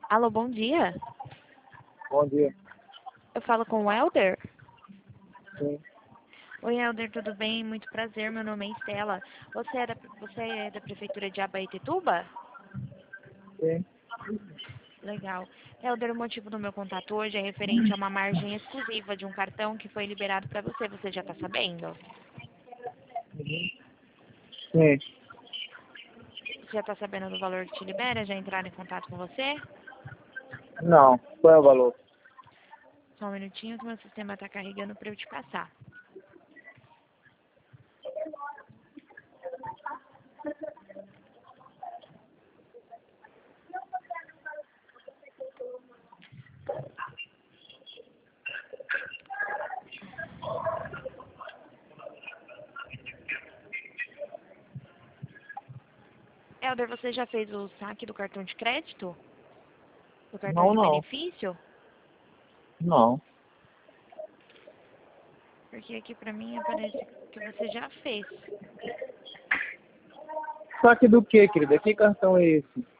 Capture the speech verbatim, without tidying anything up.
Alô, bom dia. Bom dia. Eu falo com o Helder? Sim, Oi, Helder, tudo bem? Muito prazer, meu nome é Estela. Você é da, você é da Prefeitura de Abaetetuba? sim. Legal. Helder, o motivo do meu contato hoje é referente a uma margem exclusiva de um cartão que foi liberado para você. Você já está sabendo? Sim. Você já está sabendo do valor que te libera? Já entraram em contato com você? Não, qual é o valor? Só um minutinho que meu sistema está carregando para eu te passar. Helder, você já fez o saque do cartão de crédito? Do cartão Não, de não. benefício? Não. Porque aqui para mim aparece que você já fez. Saque do que, querida? Que cartão é esse?